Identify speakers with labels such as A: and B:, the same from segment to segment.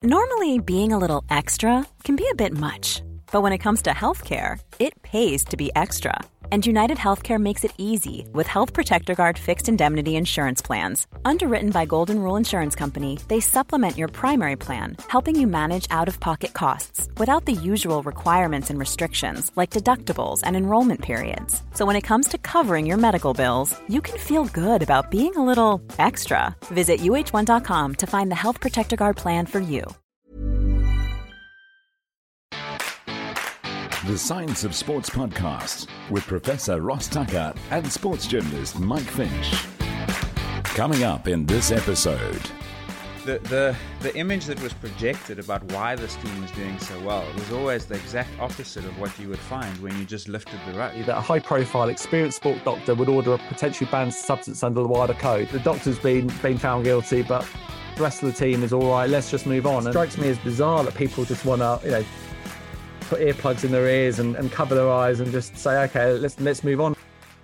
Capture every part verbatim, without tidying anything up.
A: Normally, being a little extra can be a bit much, but when it comes to healthcare, it pays to be extra. And United Healthcare makes it easy with Health Protector Guard fixed indemnity insurance plans. Underwritten by Golden Rule Insurance Company, they supplement your primary plan, helping you manage out-of-pocket costs without the usual requirements and restrictions like deductibles and enrollment periods. So when it comes to covering your medical bills, you can feel good about being a little extra. Visit U H one dot com to find the Health Protector Guard plan for you.
B: The Science of Sports podcast with Professor Ross Tucker and sports journalist Mike Finch. Coming up in this episode.
C: The, the the image that was projected about why this team was doing so well was always the exact opposite of what you would find when you just lifted the rug.
D: That a high-profile, experienced sport doctor would order a potentially banned substance under the wider code. The doctor's been been found guilty, but the rest of the team is all right. Let's just move on. And it strikes me as bizarre that people just want to, you know, put earplugs in their ears and, and cover their eyes and just say, okay, let's let's move on.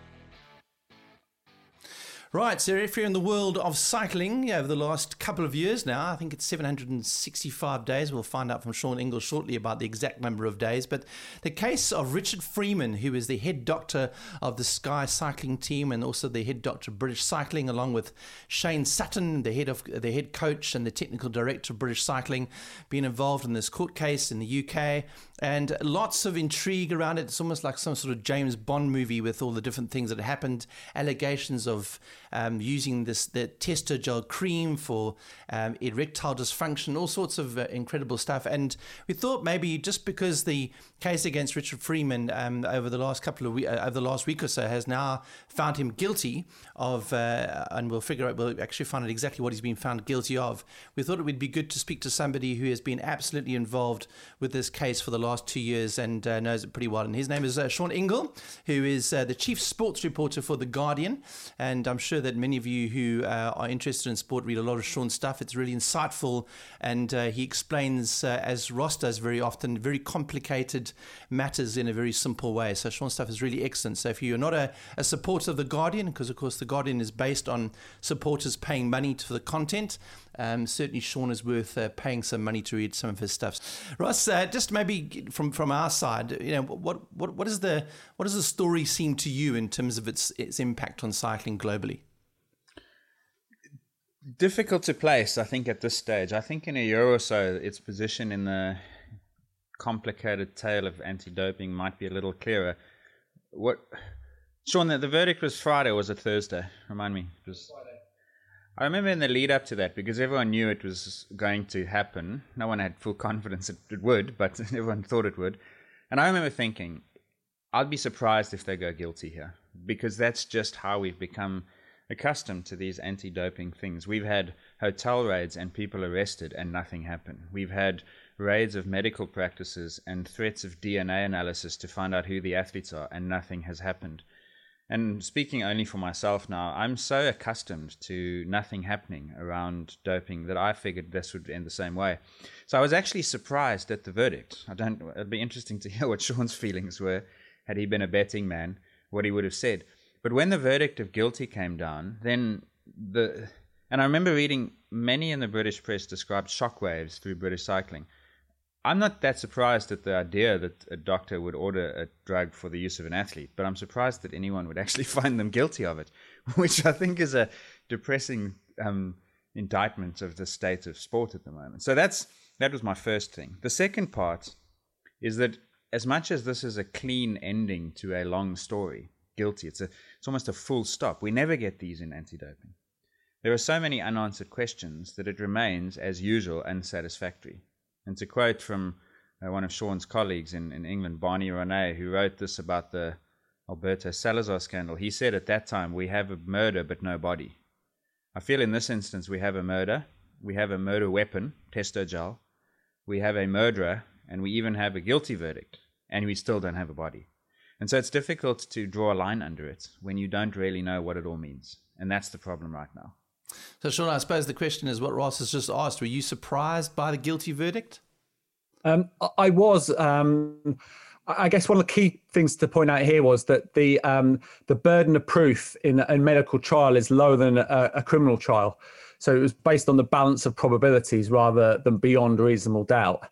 E: Right, so if you're in the world of cycling over the last couple of years now, I think it's seven hundred sixty-five days. We'll find out from Sean Ingle shortly about the exact number of days. But the case of Richard Freeman, who is the head doctor of the Sky cycling team and also the head doctor of British Cycling, along with Shane Sutton, the head of the head coach and the technical director of British Cycling, being involved in this court case in the U K. And lots of intrigue around it. It's almost like some sort of James Bond movie with all the different things that happened. Allegations of um, using this the Testogel cream for um, erectile dysfunction, all sorts of uh, incredible stuff. And we thought maybe just because the case against Richard Freeman um, over the last couple of we- uh, over the last week or so has now found him guilty of, uh, and we'll figure out, we'll actually find out exactly what he's been found guilty of. We thought it would be good to speak to somebody who has been absolutely involved with this case for the last two years and uh, knows it pretty well. And his name is uh, Sean Ingle, who is uh, the chief sports reporter for The Guardian. And I'm sure that many of you who uh, are interested in sport read a lot of Sean's stuff. It's really insightful, and uh, he explains, uh, as Ross does very often, very complicated matters in a very simple way. So Sean's stuff is really excellent. So if you're not a, a supporter of The Guardian, because of course The Guardian is based on supporters paying money for the content, Um, certainly Sean is worth uh, paying some money to read some of his stuff. Ross, uh, just maybe from, from our side, you know, what what what is the what does the story seem to you in terms of its its impact on cycling globally?
C: Difficult to place, I think, at this stage. I think in a year or so, its position in the complicated tale of anti-doping might be a little clearer. What, Sean, the, the verdict was Friday, or was it Thursday? Remind me. It was Friday. I remember in the lead up to that, because everyone knew it was going to happen. No one had full confidence it, it would, but everyone thought it would. And I remember thinking, I'd be surprised if they go guilty here, because that's just how we've become accustomed to these anti-doping things. We've had hotel raids and people arrested and nothing happened. We've had raids of medical practices and threats of D N A analysis to find out who the athletes are, and nothing has happened. And speaking only for myself now, I'm so accustomed to nothing happening around doping that I figured this would end the same way. So I was actually surprised at the verdict. I don't. It'd be interesting to hear what Sean's feelings were, had he been a betting man, what he would have said. But when the verdict of guilty came down, then the... And I remember reading many in the British press described shockwaves through British cycling. I'm not that surprised at the idea that a doctor would order a drug for the use of an athlete, but I'm surprised that anyone would actually find them guilty of it, which I think is a depressing um, indictment of the state of sport at the moment. So that's that was my first thing. The second part is that as much as this is a clean ending to a long story, guilty, it's a it's almost a full stop. We never get these in anti-doping. There are so many unanswered questions that it remains, as usual, unsatisfactory. And to quote from uh, one of Sean's colleagues in, in England, Barney Ronay, who wrote this about the Alberto Salazar scandal, he said at that time, we have a murder but no body. I feel in this instance we have a murder, we have a murder weapon, Testogel, we have a murderer, and we even have a guilty verdict, and we still don't have a body. And so it's difficult to draw a line under it when you don't really know what it all means. And that's the problem right now.
E: So, Sean, I suppose the question is what Ross has just asked. Were you surprised by the guilty verdict?
D: Um, I was. Um, I guess one of the key things to point out here was that the um, the burden of proof in a medical trial is lower than a, a criminal trial. So it was based on the balance of probabilities rather than beyond reasonable doubt.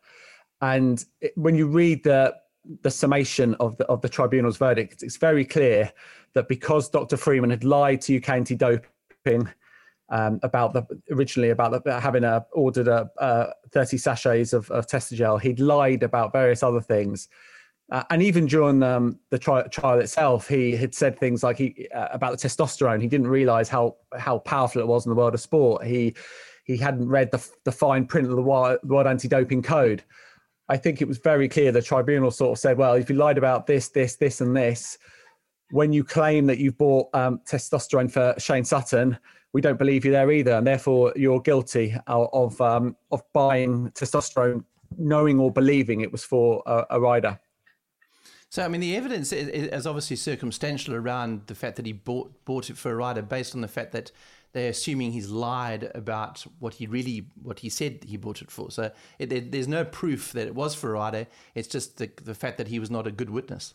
D: And it, when you read the the summation of the of the tribunal's verdict, it's very clear that because Doctor Freeman had lied to U K anti-doping um, about the originally about the, having a, ordered a, uh, thirty sachets of, of Testagel, he'd lied about various other things. Uh, and even during um, the tri- trial itself, he had said things like he uh, about the testosterone. He didn't realise how how powerful it was in the world of sport. He he hadn't read the, the fine print of the World, World Anti-Doping Code. I think it was very clear the tribunal sort of said, well, if you lied about this, this, this, and this, when you claim that you've bought um, testosterone for Shane Sutton, we don't believe you there either, and therefore you're guilty of um, of buying testosterone, knowing or believing it was for a, a rider.
E: So, I mean, the evidence is obviously circumstantial around the fact that he bought bought it for a rider, based on the fact that they're assuming he's lied about what he really, what he said he bought it for. So it, there's no proof that it was for a rider. It's just the the fact that he was not a good witness.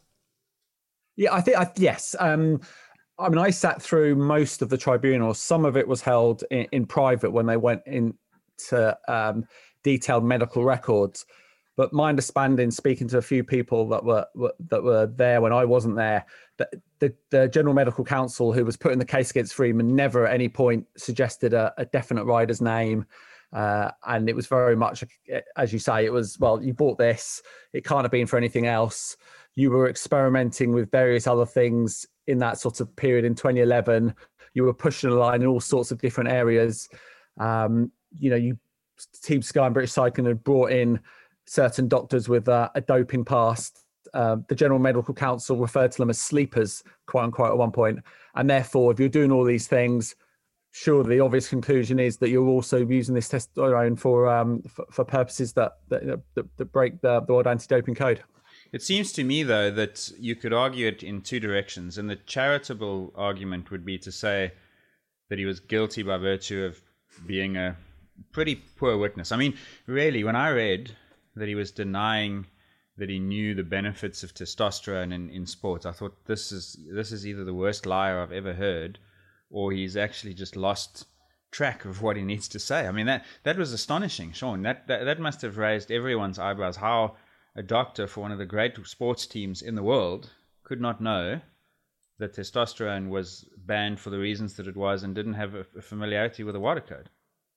D: Yeah, I think, I, yes. Um, I mean, I sat through most of the tribunal. Some of it was held in, in private when they went into um, detailed medical records. But my understanding, speaking to a few people that were, were that were there when I wasn't there, that the, the General Medical Counsel who was putting the case against Freeman never at any point suggested a, a definite rider's name. Uh, and it was very much, as you say, it was, well, you bought this, it can't have been for anything else. You were experimenting with various other things in that sort of period in twenty eleven. You were pushing the line in all sorts of different areas. Um, you know, you Team Sky and British Cycling had brought in certain doctors with uh, a doping past. Uh, the General Medical Council referred to them as sleepers, quote unquote, at one point. And therefore, if you're doing all these things, surely the obvious conclusion is that you're also using this testosterone for um, for, for purposes that that, that, that break the, the World Anti-Doping Code.
C: It seems to me, though, that you could argue it in two directions. And the charitable argument would be to say that he was guilty by virtue of being a pretty poor witness. I mean, really, when I read that he was denying that he knew the benefits of testosterone in, in sports, I thought this is this is either the worst liar I've ever heard, or he's actually just lost track of what he needs to say. I mean, that that was astonishing, Sean. That that, that must have raised everyone's eyebrows, how a doctor for one of the great sports teams in the world could not know that testosterone was banned for the reasons that it was and didn't have a, a familiarity with the WADA code.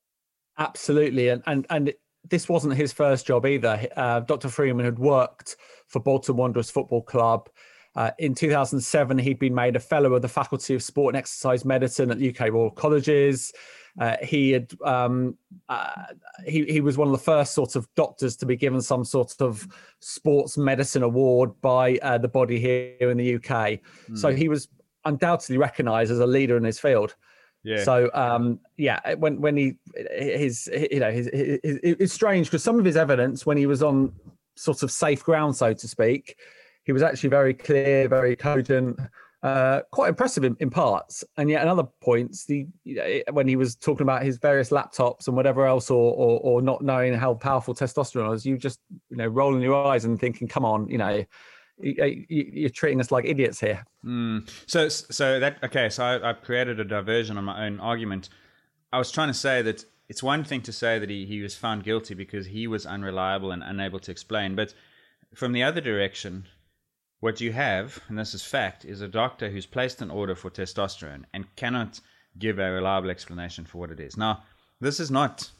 D: Absolutely. And, and, and this wasn't his first job either. Uh, Doctor Freeman had worked for Bolton Wanderers Football Club. Uh, in two thousand seven, he'd been made a fellow of the Faculty of Sport and Exercise Medicine at U K Royal Colleges. Uh, he had uh, uh, he he was one of the first sort of doctors to be given some sort of sports medicine award by uh, the body here in the U K. Mm. So he was undoubtedly recognised as a leader in his field.
C: Yeah.
D: So um, yeah, when when he his you know his, his, his it's strange because some of his evidence when he was on sort of safe ground, so to speak, he was actually very clear, very cogent. Uh, quite impressive in, in parts, and yet in other points, the you know, when he was talking about his various laptops and whatever else, or, or or not knowing how powerful testosterone was, you just you know rolling your eyes and thinking, "Come on, you know, you, you're treating us like idiots here."
C: Mm. So so that okay. So I, I created a diversion on my own argument. I was trying to say that it's one thing to say that he he was found guilty because he was unreliable and unable to explain, but from the other direction, what you have, and this is fact, is a doctor who's placed an order for testosterone and cannot give a reliable explanation for what it is. Now, this is not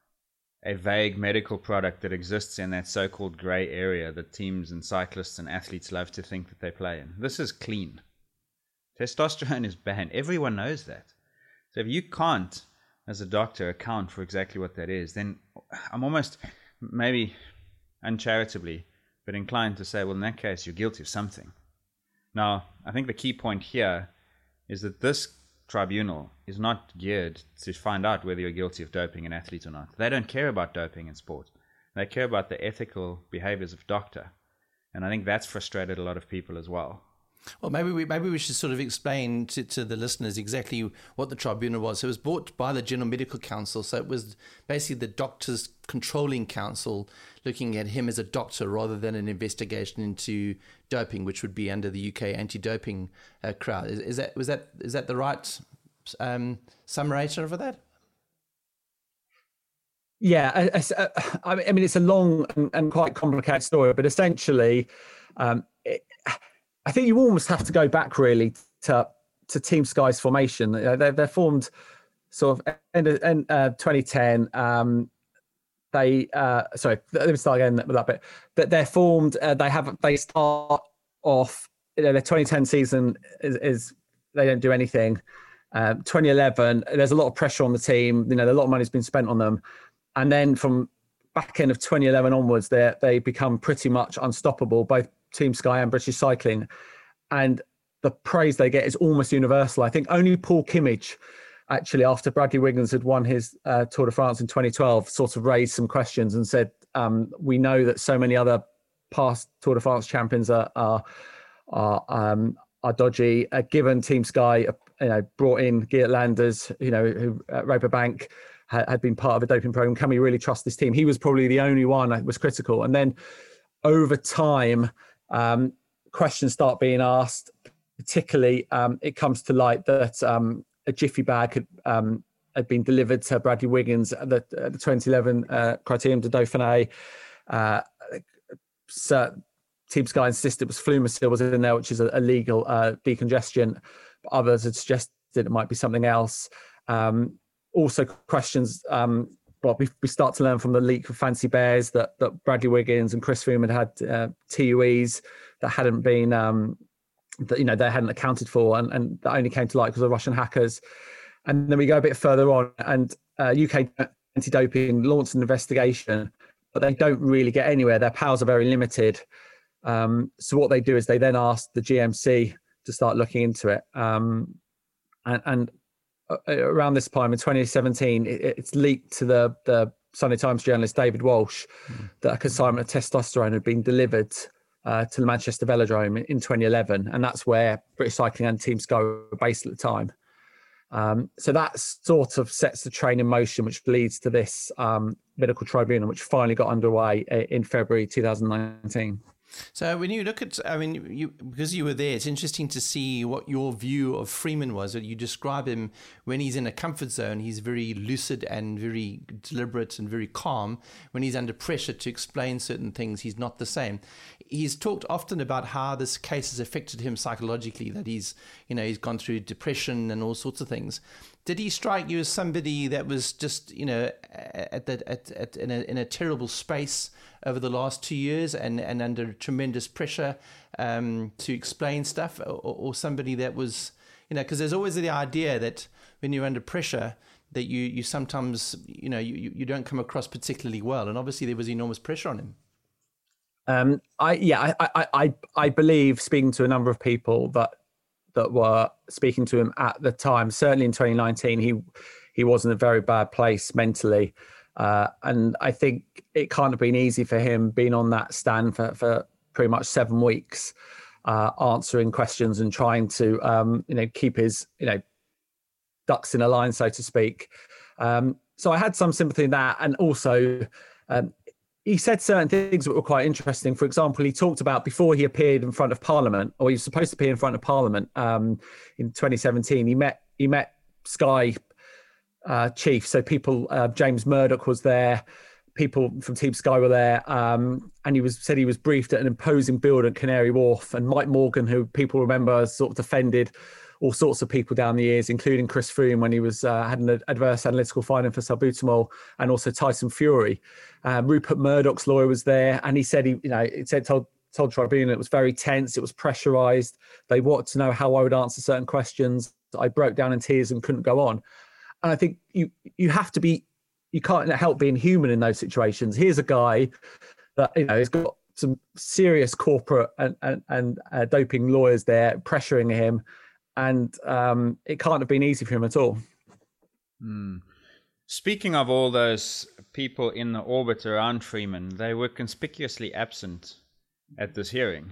C: a vague medical product that exists in that so-called grey area that teams and cyclists and athletes love to think that they play in. This is clean. Testosterone is banned. Everyone knows that. So if you can't, as a doctor, account for exactly what that is, then I'm almost, maybe uncharitably, but inclined to say, well, in that case, you're guilty of something. Now, I think the key point here is that this tribunal is not geared to find out whether you're guilty of doping an athlete or not. They don't care about doping in sport. They care about the ethical behaviors of doctor. And I think that's frustrated a lot of people as well.
E: Well, maybe we maybe we should sort of explain to, to the listeners exactly what the tribunal was. So it was brought by the General Medical Council. So it was basically the Doctors Controlling Council looking at him as a doctor rather than an investigation into doping, which would be under the U K anti-doping uh, crowd. Is, is that was that is that the right um, summation for that?
D: Yeah, I, I, I mean, it's a long and, and quite complicated story, but essentially, um, it, I think you almost have to go back really to to Team Sky's formation. They're, they're formed sort of end of end, uh, twenty ten. Um, they uh, sorry, let me start again with that bit. That they're formed. Uh, they have they start off. You know, their twenty ten season is, is they don't do anything. Um, twenty eleven, there's a lot of pressure on the team. You know, a lot of money's been spent on them. And then from back end of twenty eleven onwards, they they become pretty much unstoppable, both Team Sky and British Cycling. And the praise they get is almost universal. I think only Paul Kimmage, actually, after Bradley Wiggins had won his uh, Tour de France in twenty twelve, sort of raised some questions and said, um, we know that so many other past Tour de France champions are are are, um, are dodgy. Uh, given Team Sky, uh, you know, brought in Geert Landers, you know, who uh, Rabobank had been part of a doping program. Can we really trust this team? He was probably the only one that was critical. And then over time, um, questions start being asked. Particularly, um, it comes to light that um, a jiffy bag had, um, had been delivered to Bradley Wiggins at the, at the twenty eleven uh, Criterium de Dauphiné. Uh, so Team Sky insisted it was Flumasil was in there, which is a, a legal uh, decongestion. But others had suggested it might be something else. Um, Also questions, um, well, we, we start to learn from the leak of Fancy Bears that, that Bradley Wiggins and Chris Froome had had uh, T U Es that hadn't been, um, that, you know, they hadn't accounted for, and, and that only came to light because of Russian hackers. And then we go a bit further on, and uh, U K anti-doping launched an investigation, but they don't really get anywhere. Their powers are very limited. Um, so what they do is they then ask the G M C to start looking into it. Um, and, and around this time in twenty seventeen, it's leaked to the, the Sunday Times journalist David Walsh mm. that a consignment of testosterone had been delivered uh, to the Manchester Velodrome in, in twenty eleven. And that's where British Cycling and Team Sky were based at the time. Um, so that sort of sets the train in motion, which leads to this um, medical tribunal, which finally got underway in February two thousand nineteen.
E: So when you look at, I mean, you, because you were there, it's interesting to see what your view of Freeman was. You describe him when he's in a comfort zone, he's very lucid and very deliberate and very calm. When he's under pressure to explain certain things, he's not the same. He's talked often about how this case has affected him psychologically, that he's, you know, he's gone through depression and all sorts of things. Did he strike you as somebody that was just, you know, at that at, at in a in a terrible space over the last two years and, and under tremendous pressure um, to explain stuff, or, or somebody that was, you know, because there's always the idea that when you're under pressure that you you sometimes, you know, you you don't come across particularly well, and obviously there was enormous pressure on him.
D: Um, I yeah, I I I, I believe, speaking to a number of people that. that were speaking to him at the time, certainly in twenty nineteen, he he was in a very bad place mentally. Uh, and I think it can't have been easy for him being on that stand for, for pretty much seven weeks, uh, answering questions and trying to, um, you know, keep his, you know, ducks in a line, so to speak. Um, so I had some sympathy in that. And also, um, he said certain things that were quite interesting. For example, he talked about before he appeared in front of Parliament, or he was supposed to appear in front of Parliament um, in twenty seventeen. He met he met Sky uh, chief, so people. Uh, James Murdoch was there. People from Team Sky were there, um, and he was said he was briefed at an imposing building at Canary Wharf. And Mike Morgan, who people remember, has sort of defended all sorts of people down the years, including Chris Froome when he was uh, had an adverse analytical finding for salbutamol, and also Tyson Fury. Um, Rupert Murdoch's lawyer was there, and he said he, you know, it said told told Tribunal it was very tense, it was pressurized. They wanted to know how I would answer certain questions. I broke down in tears and couldn't go on. And I think you you have to be, you can't help being human in those situations. Here's a guy that, you know, has got some serious corporate and and, and uh, doping lawyers there pressuring him. And um, it can't have been easy for him at all.
C: Mm. Speaking of all those people in the orbit around Freeman, they were conspicuously absent at this hearing.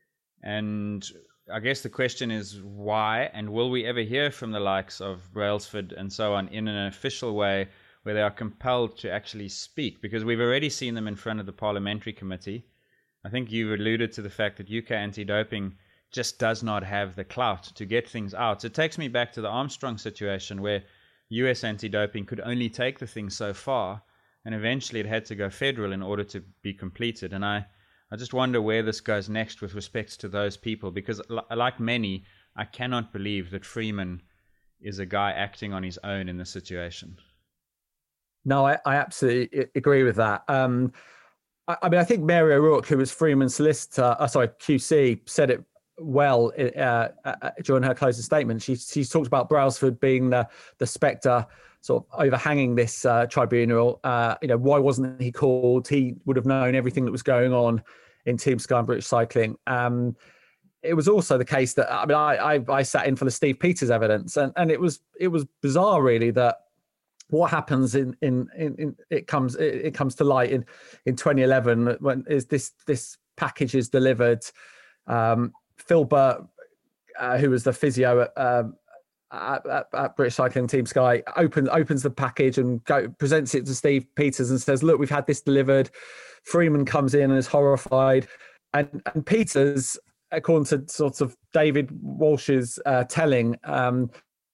C: And I guess the question is why, and will we ever hear from the likes of Brailsford and so on in an official way where they are compelled to actually speak? Because we've already seen them in front of the Parliamentary Committee. I think you alluded to the fact that U K anti-doping just does not have the clout to get things out. It takes me back to the Armstrong situation where U S anti-doping could only take the thing so far. and eventually it had to go federal in order to be completed. And I, I just wonder where this goes next with respect to those people, because like many, I cannot believe that Freeman is a guy acting on his own in this situation.
D: No, I, I absolutely agree with that. Um, I, I mean, I think Mary O'Rourke, who was Freeman's solicitor, uh, sorry, Q C, said it well uh, uh, during her closing statement. She she talked about Brailsford being the the spectre sort of overhanging this uh, tribunal. Uh, you know, why wasn't he called? He would have known everything that was going on in Team Sky and British Cycling. Um, it was also the case that I mean, I, I I sat in for the Steve Peters evidence, and and it was it was bizarre, really, that what happens in in in, in it comes it, it comes to light in in twenty eleven when is this this package is delivered. Um, Phil Burt, uh, who was the physio at, um, at, at, at British Cycling Team Sky, opens opens the package and go, presents it to Steve Peters and says, "Look, we've had this delivered." Freeman comes in and is horrified, and and Peters, according to sort of David Walsh's uh, telling, um,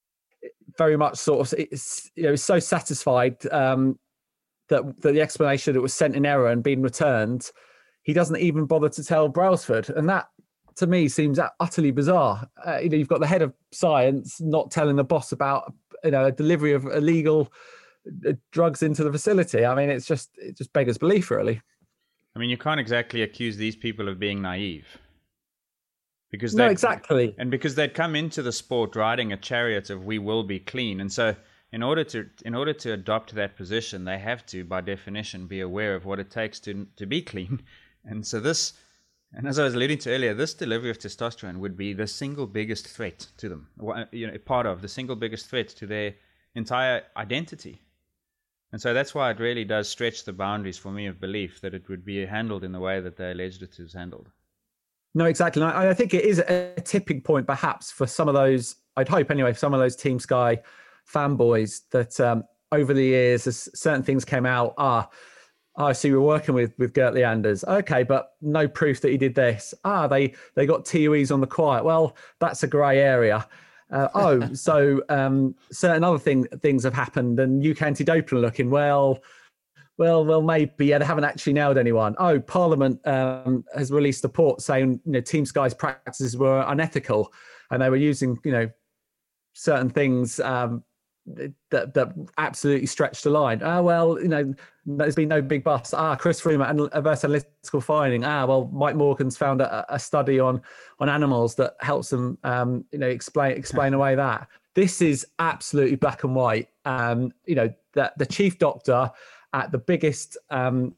D: very much sort of it's, you know, so satisfied um, that, that the explanation that it was sent in error and being returned, he doesn't even bother to tell Brailsford, and that, to me, seems utterly bizarre. Uh, you know, you've got the head of science not telling the boss about, you know, a delivery of illegal drugs into the facility. I mean, it's just it just beggars belief, really.
C: I mean, you can't exactly accuse these people of being naive, because
D: no, exactly,
C: and because they'd come into the sport riding a chariot of "we will be clean," and so in order to in order to adopt that position, they have to, by definition, be aware of what it takes to to be clean, and so this. And as I was alluding to earlier, this delivery of testosterone would be the single biggest threat to them, you know, part of the single biggest threat to their entire identity. And so that's why it really does stretch the boundaries for me of belief that it would be handled in the way that they alleged it was handled.
D: No, exactly. And I, I think it is a tipping point, perhaps, for some of those, I'd hope anyway, for some of those Team Sky fanboys that um, over the years, as certain things came out, ah, Oh, so you were working with, with Gert Leanders. Okay, but no proof that he did this. Ah, they, they got T U Es on the quiet. Well, that's a grey area. Uh, oh, so um, certain other thing, things have happened, and U K Anti-Doping looking, well, well, well, maybe yeah, they haven't actually nailed anyone. Oh, Parliament um, has released a report saying, you know, Team Sky's practices were unethical, and they were using, you know, certain things um, that that absolutely stretched the line. Ah, well, you know, there's been no big bust. Ah, Chris Freeman and adverse analytical finding. Ah, well, Mike Morgan's found a, a study on on animals that helps them, um, you know, explain explain away that. This is absolutely black and white. Um, you know, that the chief doctor at the biggest um,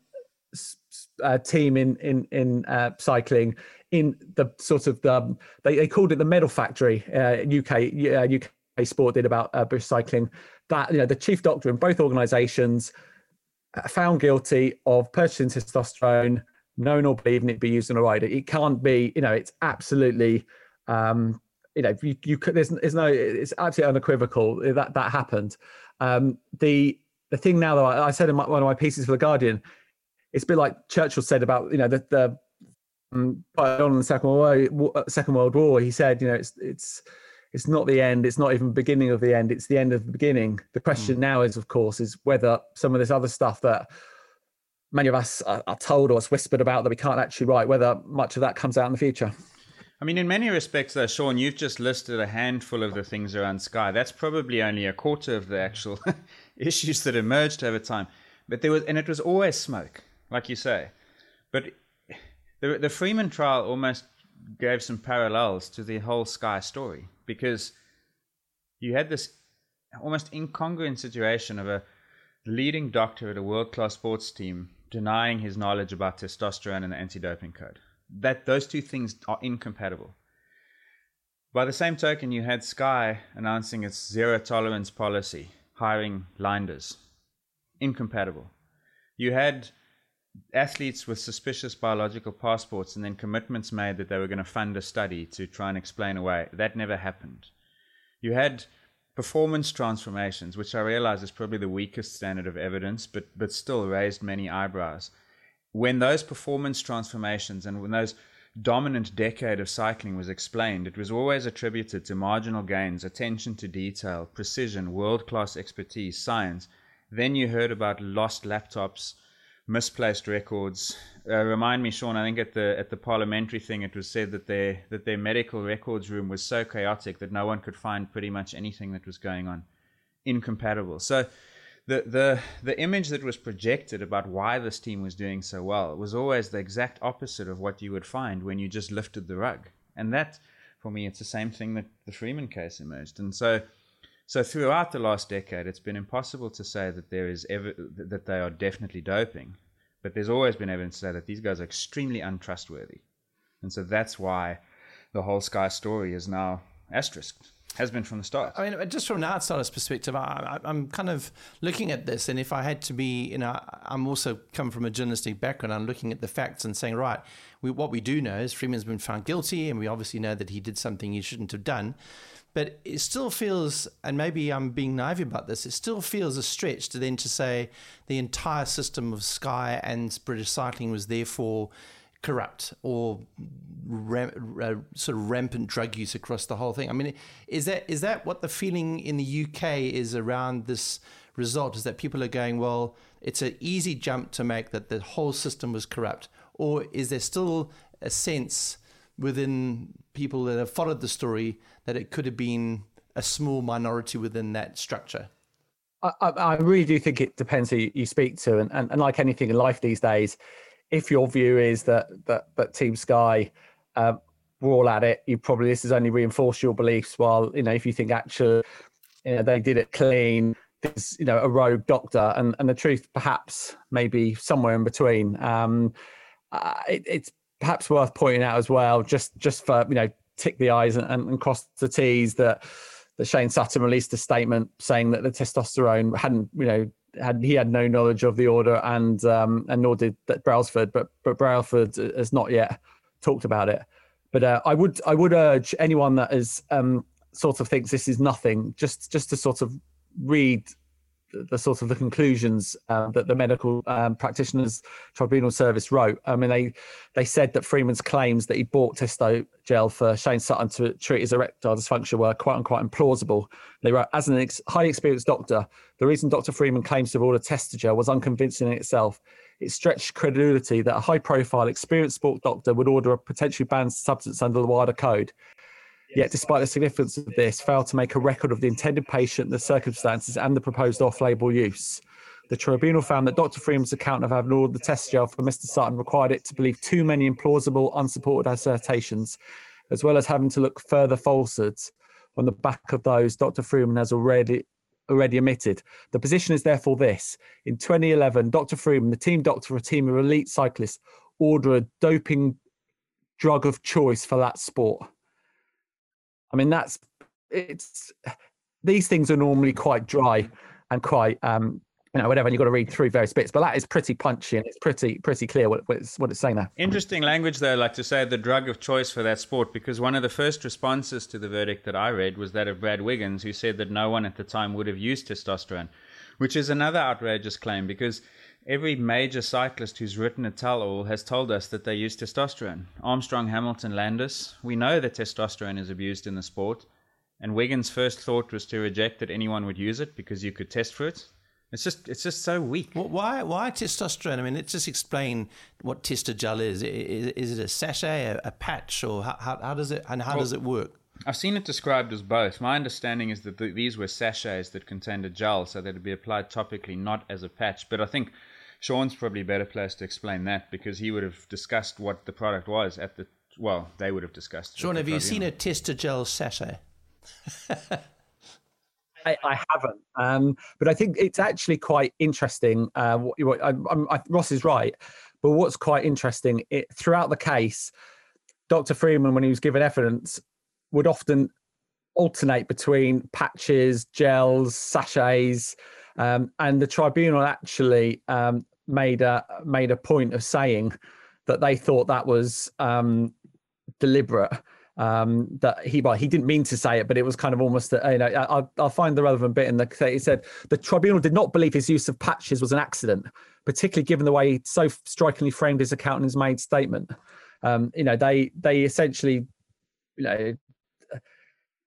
D: uh, team in in in uh, cycling, in the sort of the they, they called it the medal factory. Uh, U K uh, U K Sport did about uh, British Cycling. That, you know, the chief doctor in both organisations found guilty of purchasing testosterone, known or believing it be used on a rider. It can't be, you know, it's absolutely, um, you know, you, you could, there's, there's no, it's absolutely unequivocal that that happened. Um, the the thing now, though, I, I said in my, one of my pieces for The Guardian, it's a bit like Churchill said about, you know, the, the um, on the Second World War, Second World War. He said, you know, it's it's it's not the end. It's not even beginning of the end. It's the end of the beginning. The question mm. now is, of course, is whether some of this other stuff that many of us are, are told or it's whispered about that we can't actually write, whether much of that comes out in the future.
C: I mean, in many respects, though, Sean, you've just listed a handful of the things around Sky. That's probably only a quarter of the actual issues that emerged over time. But there was, and it was always smoke, like you say. But the the Freeman trial almost gave some parallels to the whole Sky story, because you had this almost incongruent situation of a leading doctor at a world-class sports team denying his knowledge about testosterone and the anti-doping code. That those two things are incompatible. By the same token, you had Sky announcing its zero tolerance policy, hiring Leanders. Incompatible. You had athletes with suspicious biological passports and then commitments made that they were going to fund a study to try and explain away. That never happened. You had performance transformations, which I realize is probably the weakest standard of evidence, but but still raised many eyebrows. When those performance transformations and when those dominant decade of cycling was explained, it was always attributed to marginal gains, attention to detail, precision, world-class expertise, science, Then you heard about lost laptops, misplaced records. Uh, remind me, Sean, I think at the at the parliamentary thing, it was said that their that their medical records room was so chaotic that no one could find pretty much anything that was going on. Incompatible. So the the the image that was projected about why this team was doing so well was always the exact opposite of what you would find when you just lifted the rug. And that, for me, it's the same thing that the Freeman case emerged. And so so throughout the last decade, it's been impossible to say that there is ever that they are definitely doping. But there's always been evidence to say that these guys are extremely untrustworthy. And so that's why the whole Sky story is now asterisked. Has been from the start.
E: I mean, just from an outsider's perspective, I, I, I'm kind of looking at this, and if I had to be, you know, I'm also come from a journalistic background. I'm looking at the facts and saying, right, we, what we do know is Freeman's been found guilty, and we obviously know that he did something he shouldn't have done. But it still feels, and maybe I'm being naive about this, it still feels a stretch to then to say the entire system of Sky and British Cycling was therefore corrupt or ram, uh, sort of rampant drug use across the whole thing. I mean, is that is that what the feeling in the U K is around this result? Is that people are going, well, it's an easy jump to make that the whole system was corrupt? Or is there still a sense within people that have followed the story that it could have been a small minority within that structure?
D: I, I really do think it depends who you speak to. And, and, and like anything in life these days, if your view is that that, that Team Sky uh, were all at it, you probably this has only reinforced your beliefs. While you know, if you think actually you know, they did it clean, there's you know a rogue doctor, and, and the truth perhaps maybe somewhere in between. Um, uh, it, it's perhaps worth pointing out as well, just just for you know tick the I's and, and cross the T's, that that Shane Sutton released a statement saying that the testosterone hadn't you know. Had he had no knowledge of the order, and um, and nor did that Brailsford, but but Brailsford has not yet talked about it. But uh, I would I would urge anyone that is um, sort of thinks this is nothing, just just to sort of read the, the sort of the conclusions um, that the medical um, practitioners tribunal service wrote. I mean, they they said that Freeman's claims that he bought testo gel for Shane Sutton to treat his erectile dysfunction were quite unquite implausible. They wrote, as an ex- highly experienced doctor, the reason Doctor Freeman claims to have ordered Testogel was unconvincing in itself. It stretched credulity that a high-profile, experienced sport doctor would order a potentially banned substance under the wider code. Yet, despite the significance of this, failed to make a record of the intended patient, the circumstances, and the proposed off-label use. The tribunal found that Doctor Freeman's account of having ordered the Testogel for Mister Sutton required it to believe too many implausible, unsupported assertions, as well as having to look further falsehoods. On the back of those, Doctor Freeman has already already omitted. The position is therefore this. In twenty eleven, Doctor Freeman, the team doctor for a team of elite cyclists, ordered a doping drug of choice for that sport. I mean, that's, it's, these things are normally quite dry and quite, um, you know, whatever, and you've got to read through various bits, but that is pretty punchy and it's pretty, pretty clear what, what, it's, what it's saying there.
C: Interesting language, though, like to say the drug of choice for that sport, because one of the first responses to the verdict that I read was that of Brad Wiggins, who said that no one at the time would have used testosterone, which is another outrageous claim, because every major cyclist who's written a tell-all has told us that they use testosterone. Armstrong, Hamilton, Landis, we know that testosterone is abused in the sport, and Wiggins' first thought was to reject that anyone would use it because you could test for it. It's just it's just so weak.
E: Well, why why testosterone? I mean, let's just explain what Testogel is. Is, is it a sachet, a, a patch, or how, how, how does it and how well, does it work?
C: I've seen it described as both. My understanding is that the, these were sachets that contained a gel, so that it'd be applied topically, not as a patch. But I think Sean's probably better placed to explain that, because he would have discussed what the product was at the well. They would have discussed.
E: Sean, have you seen a Testogel sachet?
D: I, I haven't, um, but I think it's actually quite interesting. Uh, what, what, I, I, Ross is right, but what's quite interesting, it, throughout the case, Doctor Freeman, when he was given evidence, would often alternate between patches, gels, sachets, um, and the tribunal actually um, made a made a point of saying that they thought that was um, deliberate. Um, that he well, he didn't mean to say it, but it was kind of almost, a, you know, I'll, I'll find the relevant bit in the. He said the tribunal did not believe his use of patches was an accident, particularly given the way he so strikingly framed his account in his main statement. Um, you know, they they essentially, you know,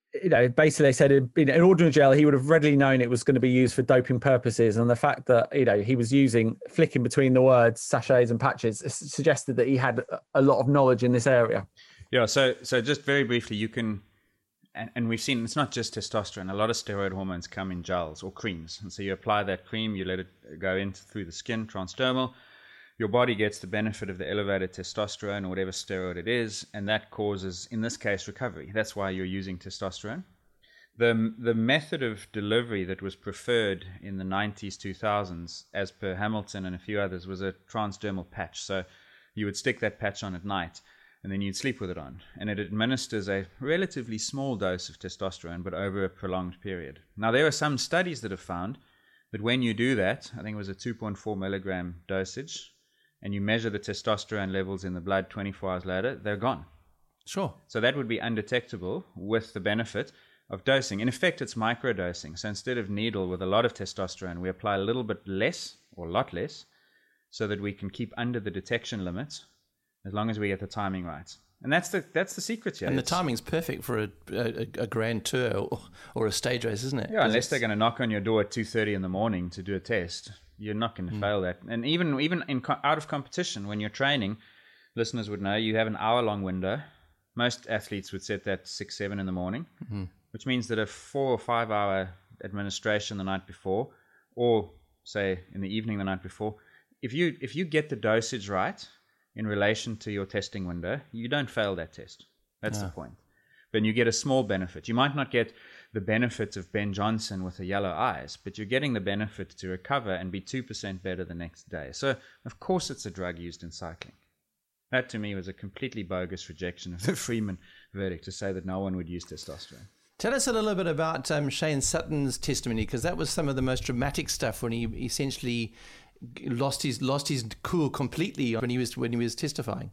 D: you know, basically they said in, in ordinary gel, he would have readily known it was going to be used for doping purposes. And the fact that, you know, he was using, flicking between the words, sachets and patches, suggested that he had a lot of knowledge in this area.
C: Yeah, so so just very briefly, you can, and, and we've seen it's not just testosterone. A lot of steroid hormones come in gels or creams. And so you apply that cream, you let it go in through the skin, transdermal. Your body gets the benefit of the elevated testosterone or whatever steroid it is, and that causes, in this case, recovery. That's why you're using testosterone. The, the method of delivery that was preferred in the nineties, two thousands, as per Hamilton and a few others, was a transdermal patch. So you would stick that patch on at night, and then you'd sleep with it on. And it administers a relatively small dose of testosterone, but over a prolonged period. Now, there are some studies that have found that when you do that, I think it was a two point four milligram dosage, and you measure the testosterone levels in the blood twenty-four hours later, they're gone.
E: Sure.
C: So that would be undetectable with the benefit of dosing. In effect, it's microdosing. So instead of needle with a lot of testosterone, we apply a little bit less or a lot less so that we can keep under the detection limits as long as we get the timing right. And that's the that's the secret here.
E: And the
C: it's,
E: timing's perfect for a, a, a grand tour or, or a stage race, isn't it?
C: Yeah, unless they're going to knock on your door at two thirty in the morning to do a test. You're not going to mm. fail that. And even even in out of competition, when you're training, listeners would know you have an hour-long window. Most athletes would set that six, seven in the morning, mm-hmm. which means that a four or five-hour administration the night before, or say in the evening the night before, if you if you get the dosage right in relation to your testing window, you don't fail that test. That's yeah. the point. Then you get a small benefit. You might not get the benefit of Ben Johnson with the yellow eyes, but you're getting the benefit to recover and be two percent better the next day. So, of course, it's a drug used in cycling. That, to me, was a completely bogus rejection of the Freeman verdict to say that no one would use testosterone.
E: Tell us a little bit about um, Shane Sutton's testimony, because that was some of the most dramatic stuff when he essentially lost his lost his cool completely when he was when he was testifying.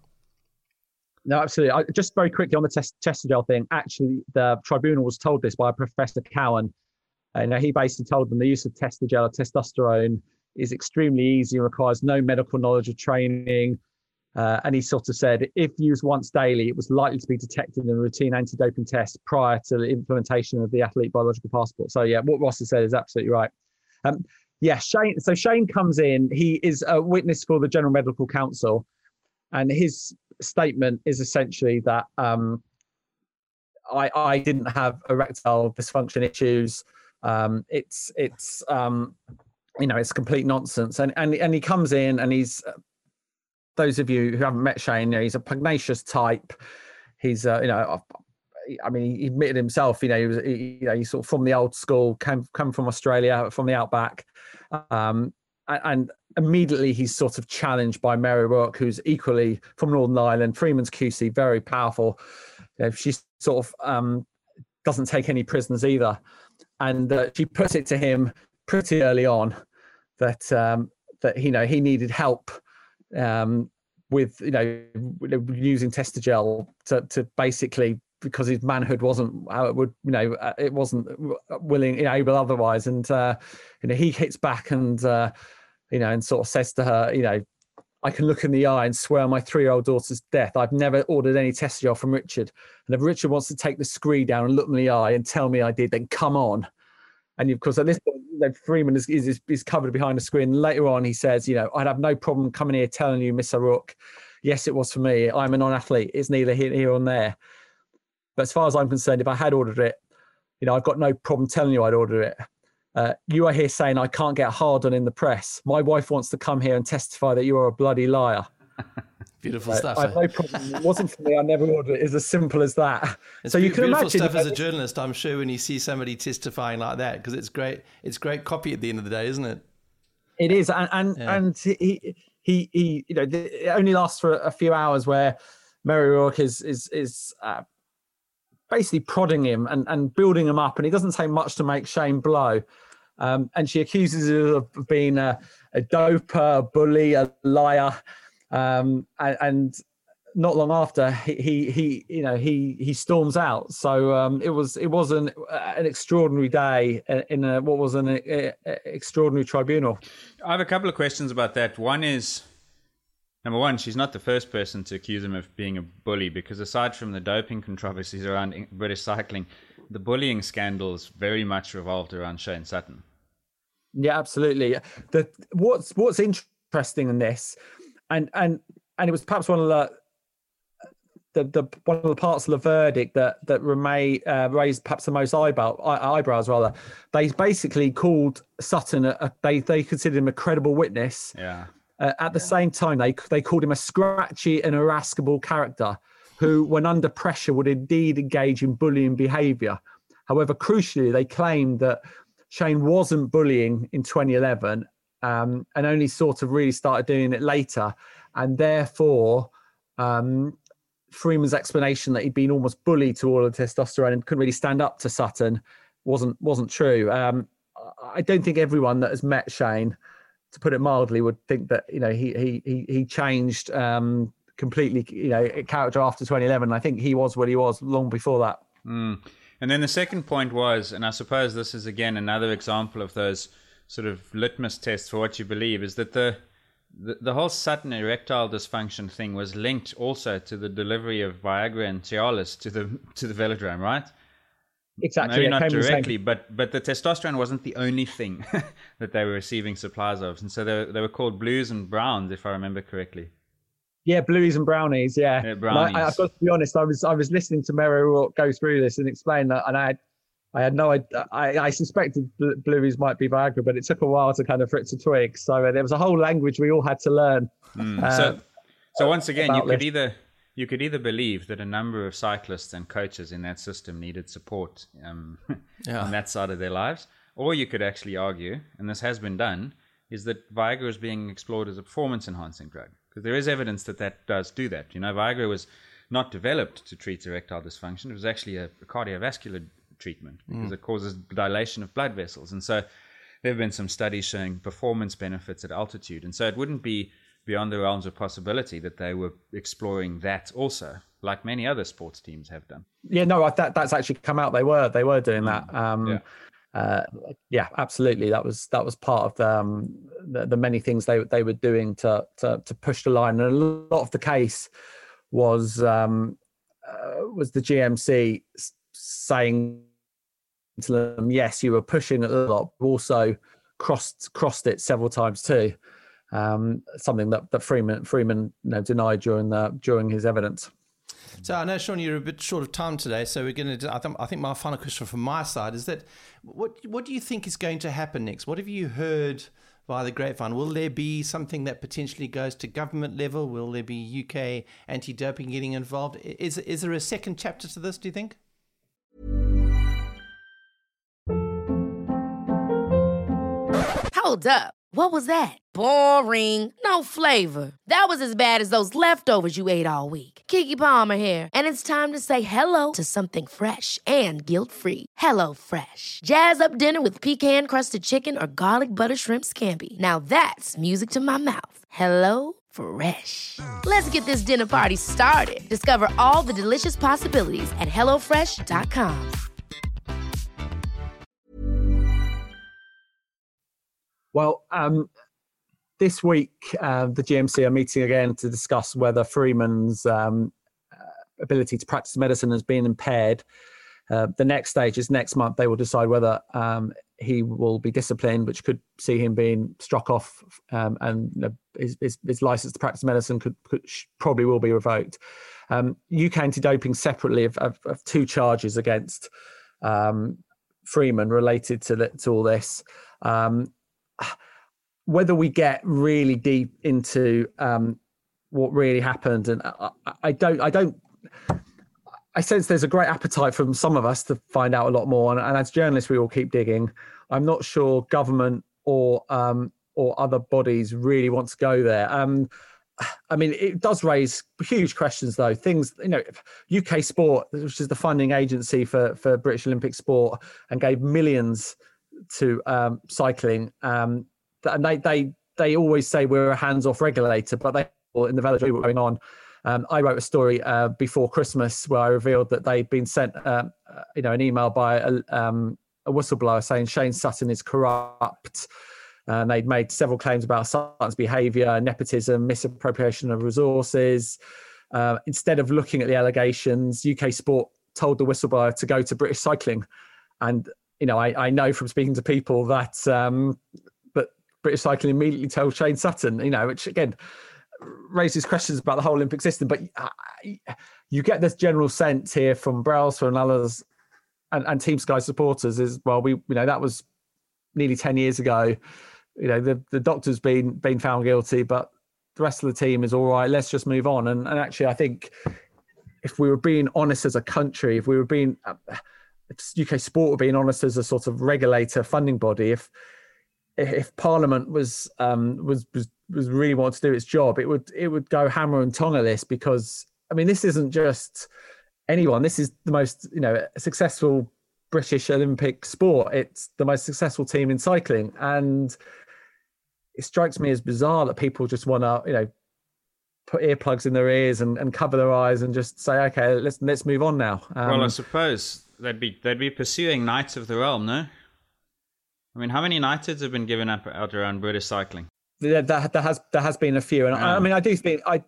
D: No, absolutely. I, just very quickly on the test, Testosterone thing, actually, the tribunal was told this by Professor Cowan. And he basically told them the use of Testosterone or testosterone is extremely easy and requires no medical knowledge or training. Uh, and he sort of said, if used once daily, it was likely to be detected in a routine anti-doping test prior to the implementation of the athlete biological passport. So, yeah, what Ross has said is absolutely right. Um, yeah, Shane. So Shane comes in. He is a witness for the General Medical Council. And his statement is essentially that um, I, I didn't have erectile dysfunction issues. Um, it's it's um, you know it's complete nonsense. And and and he comes in and he's uh, those of you who haven't met Shane, you know, he's a pugnacious type. He's uh, you know I mean he admitted himself. You know he was he, you know he's sort of from the old school, came come from Australia, from the outback. Um, And immediately he's sort of challenged by Mary Rourke, who's equally from Northern Ireland. Freeman's Q C, very powerful. You know, she sort of um, doesn't take any prisoners either. And uh, she puts it to him pretty early on that, um, that you know, he needed help um, with, you know, using Testigel to, to basically, because his manhood wasn't how it would, you know, it wasn't willing, you know, able otherwise. And, uh, you know, he hits back and, uh, you know, and sort of says to her, you know, I can look in the eye and swear on my three-year-old daughter's death. I've never ordered any Testigel from Richard. And if Richard wants to take the scree down and look me in the eye and tell me I did, then come on. And of course, at this point, you know, Freeman is, is, is covered behind the screen. Later on, he says, you know, I'd have no problem coming here telling you, Miss O'Rourke, yes, it was for me. I'm a non-athlete. It's neither here, here or there. But as far as I'm concerned, if I had ordered it, you know, I've got no problem telling you I'd order it. Uh, you are here saying I can't get hard on in the press. My wife wants to come here and testify that you are a bloody liar.
E: Beautiful
D: uh,
E: stuff.
D: I have no problem. It wasn't for me. I never ordered it. It's as simple as that.
E: It's
D: so you can
E: beautiful
D: imagine
E: stuff as a journalist, I'm sure, when you see somebody testifying like that, because it's great. It's great copy at the end of the day, isn't it?
D: It is, and and, yeah. and he he he. You know, it only lasts for a few hours where Mary Rourke is is is. Uh, basically prodding him and, and building him up, and he doesn't take much to make Shane blow. Um, and she accuses him of being a, a doper, a bully, a liar. Um, and, and not long after, he, he, he, you know, he he storms out. So um, it was it was an an extraordinary day in a, what was an a, a extraordinary tribunal.
C: I have a couple of questions about that. One is, number one, she's not the first person to accuse him of being a bully, because aside from the doping controversies around British cycling, the bullying scandals very much revolved around Shane Sutton.
D: Yeah, absolutely. The what's what's interesting in this, and and and it was perhaps one of the the, the one of the parts of the verdict that that remain, uh, raised perhaps the most eyebrow, eyebrows. Rather, they basically called Sutton a, a, they they considered him a credible witness.
C: Yeah.
D: Uh, at the yeah. same time, they they called him a scratchy and irascible character who, when under pressure, would indeed engage in bullying behaviour. However, crucially, they claimed that Shane wasn't bullying in twenty eleven um, and only sort of really started doing it later. And therefore, um, Freeman's explanation that he'd been almost bullied to all of the testosterone and couldn't really stand up to Sutton wasn't wasn't true. Um, I don't think everyone that has met Shane, to put it mildly, would think that, you know, he he he, he changed um, completely, you know, character after twenty eleven. I think he was what he was long before that.
C: Mm. And then the second point was, and I suppose this is again another example of those sort of litmus tests for what you believe, is that the the, the whole Sutton erectile dysfunction thing was linked also to the delivery of Viagra and Cialis to the to the velodrome, right?
D: Exactly.
C: Maybe not directly, but but the testosterone wasn't the only thing that they were receiving supplies of, and so they they were called blues and browns, if I remember correctly.
D: Yeah, blueies and brownies. Yeah,
C: yeah brownies.
D: I, I've got to be honest. I was I was listening to Mero go through this and explain that, and I had I had no idea. I, I suspected blueies might be Viagra, but it took a while to kind of for it to twig. So uh, there was a whole language we all had to learn.
C: Mm. Uh, so, so once again, you could
D: this.
C: either you could either believe that a number of cyclists and coaches in that system needed support um, yeah. on that side of their lives, or you could actually argue, and this has been done, is that Viagra is being explored as a performance-enhancing drug. Because there is evidence that that does do that. You know, Viagra was not developed to treat erectile dysfunction. It was actually a, a cardiovascular treatment because mm. it causes dilation of blood vessels. And so there have been some studies showing performance benefits at altitude. And so it wouldn't be beyond the realms of possibility that they were exploring that also, like many other sports teams have done.
D: Yeah, no, that that's actually come out. They were they were doing that. Um, yeah. Uh, yeah, absolutely. That was that was part of the, um, the the many things they they were doing to to to push the line. And a lot of the case was um, uh, was the G M C saying to them, "Yes, you were pushing it a lot, but also crossed crossed it several times too." Um, something that that Freeman Freeman you know, denied during the during his evidence.
E: So I know, Sean, you're a bit short of time today, so we're going to. I think, I think my final question from my side is that what what do you think is going to happen next? What have you heard via the grapevine? Will there be something that potentially goes to government level? Will there be U K anti-doping getting involved? Is is there a second chapter to this? Do you think?
F: Hold up. What was that? Boring. No flavor. That was as bad as those leftovers you ate all week. Keke Palmer here. And it's time to say hello to something fresh and guilt-free. Hello Fresh. Jazz up dinner with pecan-crusted chicken or garlic butter shrimp scampi. Now that's music to my mouth. Hello Fresh. Let's get this dinner party started. Discover all the delicious possibilities at hello fresh dot com.
D: Well, um, this week, uh, the G M C are meeting again to discuss whether Freeman's um, uh, ability to practice medicine has been impaired. Uh, the next stage is next month. They will decide whether um, he will be disciplined, which could see him being struck off, um, and you know, his, his, his license to practice medicine could, could probably will be revoked. Um, U K anti-doping separately have, have, have two charges against um, Freeman related to, the, to all this. Um, Whether we get really deep into um, what really happened, and I, I don't, I don't, I sense there's a great appetite from some of us to find out a lot more, and, and as journalists, we all keep digging. I'm not sure government or um, or other bodies really want to go there. Um, I mean, it does raise huge questions, though. Things, you know, U K Sport, which is the funding agency for for British Olympic sport, and gave millions to um, cycling. Um, And they, they they always say we're a hands-off regulator, but they in the velodrome were going on. Um, I wrote a story uh, before Christmas where I revealed that they'd been sent, uh, you know, an email by a, um, a whistleblower saying Shane Sutton is corrupt, and they'd made several claims about Sutton's behaviour, nepotism, misappropriation of resources. Uh, instead of looking at the allegations, U K Sport told the whistleblower to go to British Cycling. And, you know, I, I know from speaking to people that um, that British Cycling immediately told Shane Sutton, you know, which again raises questions about the whole Olympic system. But you get this general sense here from Brailsford and others and, and Team Sky supporters is, well, we, you know, that was nearly ten years ago. You know, the, the doctor's been been found guilty, but the rest of the team is all right. Let's just move on. And, and actually, I think if we were being honest as a country, if we were being, if U K sport were being honest as a sort of regulator, funding body, if if Parliament was um, was was was really wanting to do its job, it would it would go hammer and tong at this, because I mean, this isn't just anyone. This is the most, you know, successful British Olympic sport. It's the most successful team in cycling, and it strikes me as bizarre that people just want to, you know, put earplugs in their ears and, and cover their eyes and just say, okay, let's let's move on now. Um,
C: well, I suppose they'd be they'd be pursuing Knights of the Realm, no? I mean, how many Knighteds have been given up out around British cycling?
D: There, there, there has there has been a few, and yeah. I, I mean, I do think I.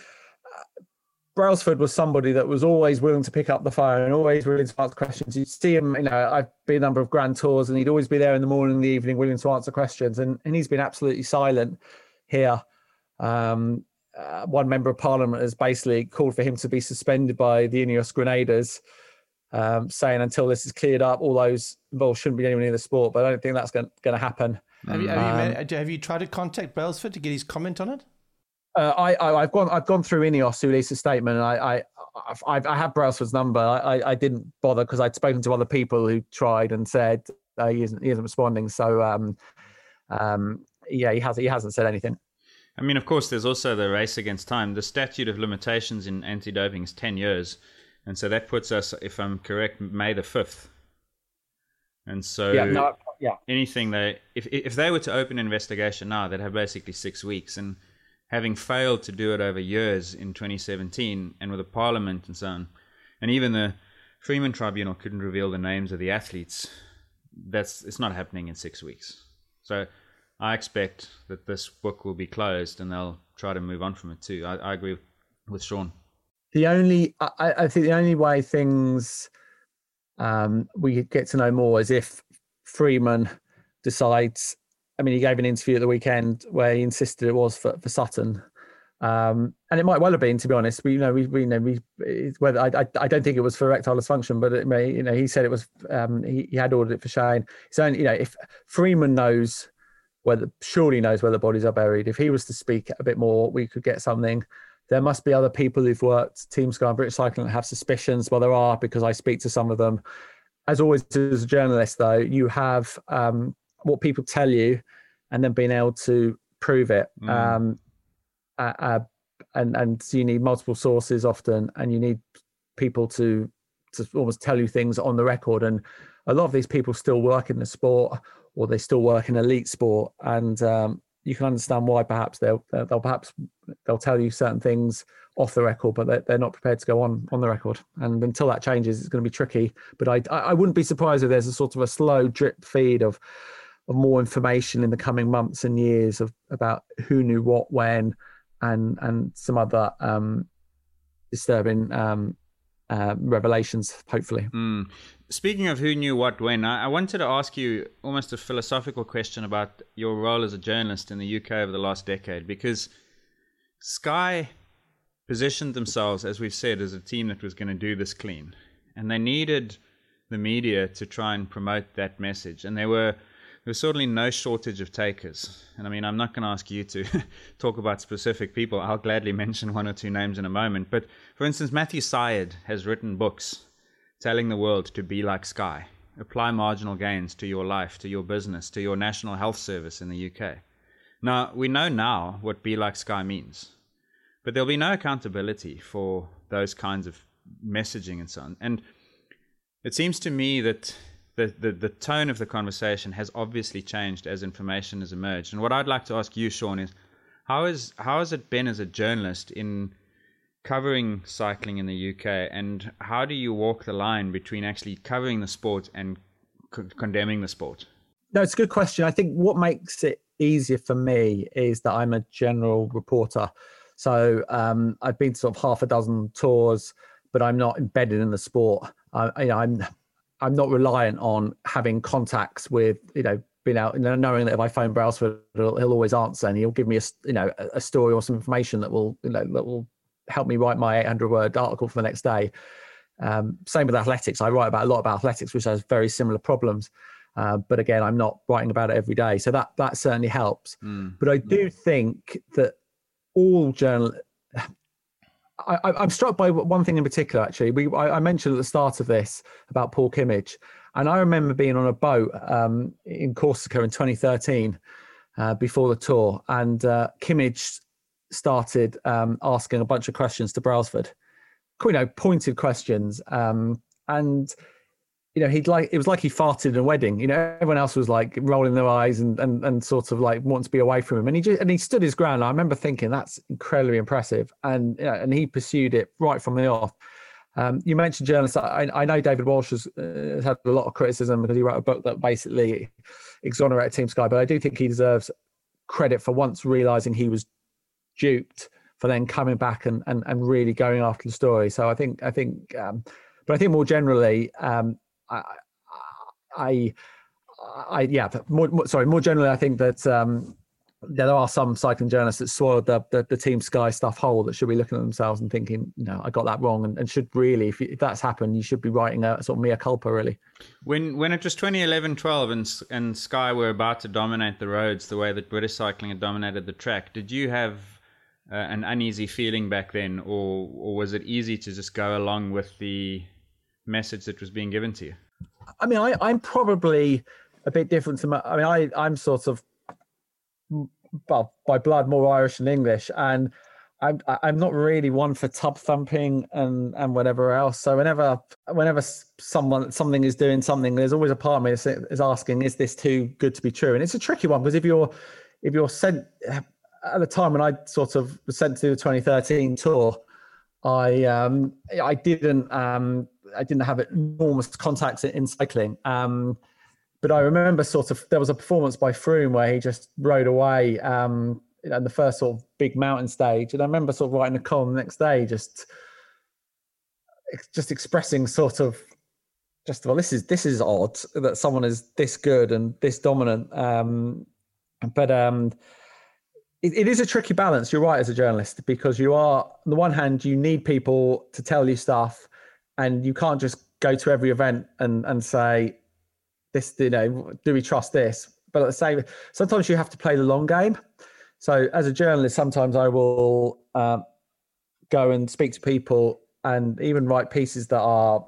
D: Brailsford was somebody that was always willing to pick up the phone and always willing to answer questions. You'd see him, you know, I've been a number of Grand Tours, and he'd always be there in the morning and the evening willing to answer questions. And, and he's been absolutely silent here. Um, uh, one member of Parliament has basically called for him to be suspended by the Ineos Grenadiers, um, saying until this is cleared up, all those involved shouldn't be anywhere near the sport. But I don't think that's going to happen.
E: Have you, have,
D: um,
E: you, made, have you tried to contact Brailsford to get his comment on it?
D: Uh, I, I, I've gone. I've gone through Ineos, who released a statement, and I, I, I've, I have Brailsford's number. I, I didn't bother because I'd spoken to other people who tried and said uh, he isn't, he isn't responding. So, um, um, yeah, he hasn't, he hasn't said anything.
C: I mean, of course, there's also the race against time. The statute of limitations in anti-doping is ten years, and so that puts us, if I'm correct, May the fifth. And so,
D: yeah, no, yeah.
C: anything they, if if they were to open an investigation now, they'd have basically six weeks, and having failed to do it over years in twenty seventeen and with a parliament and so on, and even the Freeman Tribunal couldn't reveal the names of the athletes, that's it's not happening in six weeks. So I expect that this book will be closed and they'll try to move on from it too. I, I agree with Sean.
D: The only, I, I think the only way things um, we get to know more is if Freeman decides. I mean, he gave an interview at the weekend where he insisted it was for, for Sutton, um, and it might well have been. To be honest, we you know we we you know we whether I, I I don't think it was for erectile dysfunction, but it may you know he said it was. Um, he he had ordered it for Shane. So only you know if Freeman knows whether surely knows where the bodies are buried. If he was to speak a bit more, we could get something. There must be other people who've worked Team Sky and British Cycling that have suspicions. Well, there are, because I speak to some of them. As always, as a journalist, though, you have. Um, what people tell you and then being able to prove it. Mm. Um, uh, uh, and, and so you need multiple sources often, and you need people to, to almost tell you things on the record. And a lot of these people still work in the sport, or they still work in elite sport. And um, you can understand why perhaps they'll, they'll perhaps they'll tell you certain things off the record, but they're, they're not prepared to go on on the record. And until that changes, it's going to be tricky. But I, I wouldn't be surprised if there's a sort of a slow drip feed of, of more information in the coming months and years of about who knew what when, and and some other um, disturbing um, uh, revelations, hopefully.
C: Mm. Speaking of who knew what when, I, I wanted to ask you almost a philosophical question about your role as a journalist in the U K over the last decade, because Sky positioned themselves, as we've said, as a team that was going to do this clean, and they needed the media to try and promote that message, and they were There's certainly no shortage of takers. And I mean, I'm not going to ask you to talk about specific people. I'll gladly mention one or two names in a moment. But for instance, Matthew Syed has written books telling the world to be like Sky. Apply marginal gains to your life, to your business, to your National Health Service in the U K. Now, we know now what be like Sky means. But there'll be no accountability for those kinds of messaging and so on. And it seems to me that The, the the tone of the conversation has obviously changed as information has emerged. And what I'd like to ask you, Sean, is how is how has it been as a journalist in covering cycling in the U K, and how do you walk the line between actually covering the sport and co- condemning the sport?
D: No, it's a good question. I think what makes it easier for me is that I'm a general reporter. So um, I've been to sort of half a dozen tours, but I'm not embedded in the sport. uh, you know, I'm I'm not reliant on having contacts with, you know, being out, you know, knowing that if I phone Brailsford, he'll, he'll always answer, and he'll give me a, you know, a story or some information that will, you know, that will help me write my eight hundred word article for the next day. Um, same with athletics. I write about a lot about athletics, which has very similar problems. Uh, but again, I'm not writing about it every day. So that, that certainly helps. Mm. But I do think that all journal, I, I'm struck by one thing in particular, actually. We, I, I mentioned at the start of this about Paul Kimmage. And I remember being on a boat um, in Corsica in twenty thirteen uh, before the tour. And uh, Kimmage started um, asking a bunch of questions to Brailsford, you know, pointed questions. Um, and, you know, he'd like, it was like he farted at a wedding. You know, everyone else was like rolling their eyes and and, and sort of like wanting to be away from him. And he just, and he stood his ground. I remember thinking that's incredibly impressive. And, you know, and he pursued it right from the off. Um, you mentioned journalists. I, I know David Walsh has uh, had a lot of criticism because he wrote a book that basically exonerated Team Sky, but I do think he deserves credit for once realising he was duped, for then coming back and, and, and really going after the story. So I think, I think, um, but I think more generally, um, I, I, I, yeah, more, more, sorry, more generally, I think that um, there are some cycling journalists that soiled the, the, the Team Sky stuff whole, that should be looking at themselves and thinking, no, I got that wrong, and, and should really, if, if that's happened, you should be writing a sort of mea culpa, really.
C: When when it was twenty eleven twelve and and Sky were about to dominate the roads the way that British cycling had dominated the track, did you have uh, an uneasy feeling back then, or or was it easy to just go along with the message that was being given to you?
D: I mean, I, I'm probably a bit different to my, I mean, I, I'm sort of, well, by blood more Irish than English, and I'm I'm not really one for tub thumping and and whatever else. So whenever whenever someone something is doing something, there's always a part of me is, is asking, is this too good to be true? And it's a tricky one, because if you're if you're sent at the time when I sort of was sent to do the twenty thirteen tour, I um I didn't um I didn't have enormous contacts in cycling. Um, But I remember sort of, there was a performance by Froome where he just rode away um, you know, in the first sort of big mountain stage. And I remember sort of writing a column the next day, just, just expressing sort of, just, well, this is, this is odd that someone is this good and this dominant. Um, but um, it, it is a tricky balance. You're right, as a journalist, because you are, on the one hand, you need people to tell you stuff, and you can't just go to every event and, and say, this, you know, do we trust this? But at the same, sometimes you have to play the long game. So as a journalist, sometimes I will um, go and speak to people and even write pieces that are,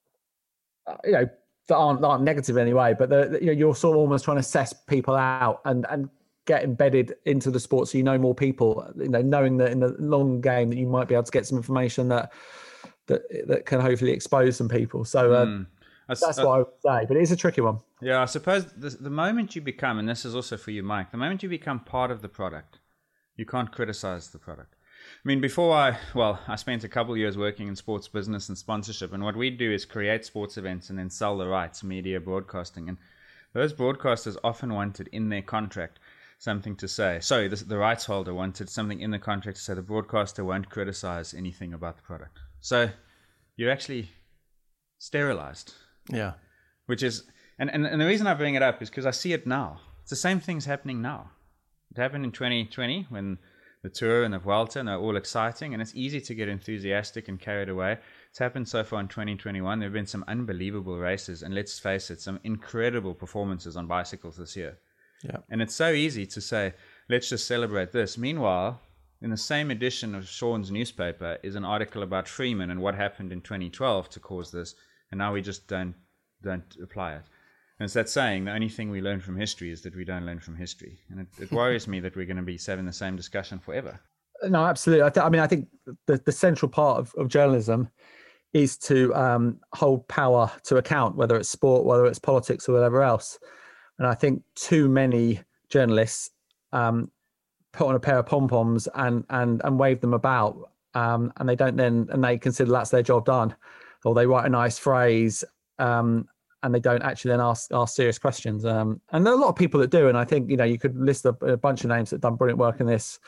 D: you know, that aren't, that aren't negative anyway, but you know, you're sort of almost trying to assess people out and, and get embedded into the sport, so you know more people, you know, knowing that in the long game that you might be able to get some information that that that can hopefully expose some people. So uh, mm. That's what I would say, but it is a tricky one.
C: Yeah, I suppose the, the moment you become, and this is also for you, Mike, the moment you become part of the product, you can't criticize the product. I mean, before I, well, I spent a couple of years working in sports business and sponsorship, and what we do is create sports events and then sell the rights, media, broadcasting, and those broadcasters often wanted in their contract something to say. Sorry, the, the rights holder wanted something in the contract to say the broadcaster won't criticize anything about the product. So you're actually sterilized.
E: Yeah.
C: Which is, and, and, and the reason I bring it up is because I see it now. It's the same thing's happening now. It happened in twenty twenty when the Tour and the Vuelta, and they're all exciting, and it's easy to get enthusiastic and carried away. It's happened so far in twenty twenty-one. There have been some unbelievable races, and let's face it, some incredible performances on bicycles this year.
E: Yeah.
C: And it's so easy to say, let's just celebrate this. Meanwhile, in the same edition of Sean's newspaper is an article about Freeman and what happened in twenty twelve to cause this. And now we just don't don't apply it. And it's that saying, the only thing we learn from history is that we don't learn from history. And it, it worries me that we're going to be having the same discussion forever.
D: No, absolutely. I, th- I mean, I think the, the central part of, of journalism is to um, hold power to account, whether it's sport, whether it's politics or whatever else. And I think too many journalists um, put on a pair of pom-poms and, and, and wave them about. Um, and they don't then, and they consider that's their job done. Or they write a nice phrase um, and they don't actually then ask ask serious questions. Um, and there are a lot of people that do. And I think, you know, you could list a, a bunch of names that have done brilliant work in this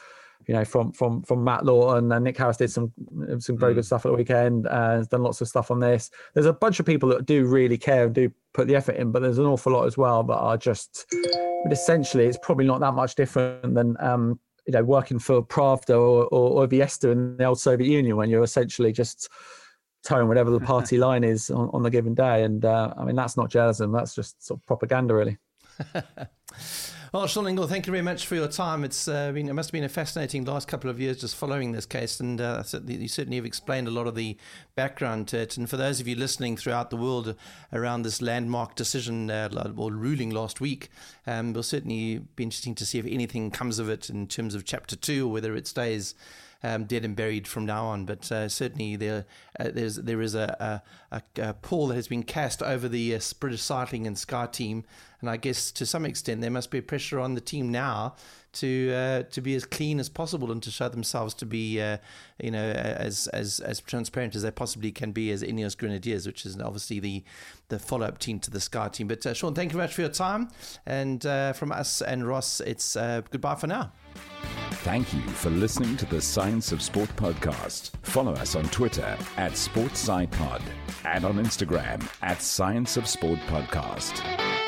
D: you know, from from from Matt Lawton, and Nick Harris did some some very mm. good stuff at the weekend. Uh, has done lots of stuff on this. There's a bunch of people that do really care and do put the effort in, but there's an awful lot as well that are just. But essentially, it's probably not that much different than um, you know, working for Pravda or, or, or Viesta in the old Soviet Union, when you're essentially just towing whatever the party line is on, on the given day. And uh, I mean, that's not journalism; that's just sort of propaganda, really.
E: Well, Sean Ingle, thank you very much for your time. It's uh, been, it must have been a fascinating last couple of years just following this case, and uh, you certainly have explained a lot of the background to it. And for those of you listening throughout the world around this landmark decision uh, or ruling last week, um, it'll certainly be interesting to see if anything comes of it in terms of Chapter two, or whether it stays Um, dead and buried from now on. But uh, certainly there uh, there's there is a, a, a pall that has been cast over the uh, British Cycling and Sky team, and I guess to some extent there must be pressure on the team now to uh, to be as clean as possible and to show themselves to be uh, you know as as as transparent as they possibly can be as Ineos Grenadiers, which is obviously the the follow-up team to the Sky team. But uh, Sean, thank you very much for your time, and uh, from us and Ross, it's uh, goodbye for now.
B: Thank you for listening to the Science of Sport podcast. Follow us on Twitter at SportsSciPod and on Instagram at Science of Sport Podcast.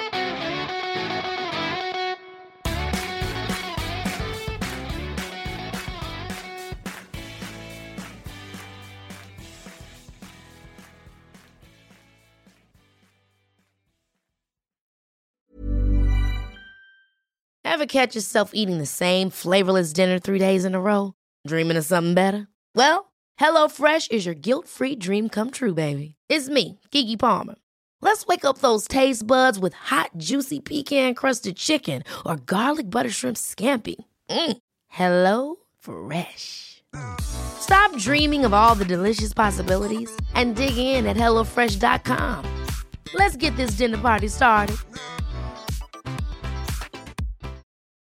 F: Ever catch yourself eating the same flavorless dinner three days in a row? Dreaming of something better? Well, HelloFresh is your guilt-free dream come true, baby. It's me, Keke Palmer. Let's wake up those taste buds with hot, juicy pecan-crusted chicken or garlic butter shrimp scampi. Mm. Hello Fresh. Stop dreaming of all the delicious possibilities and dig in at HelloFresh dot com. Let's get this dinner party started.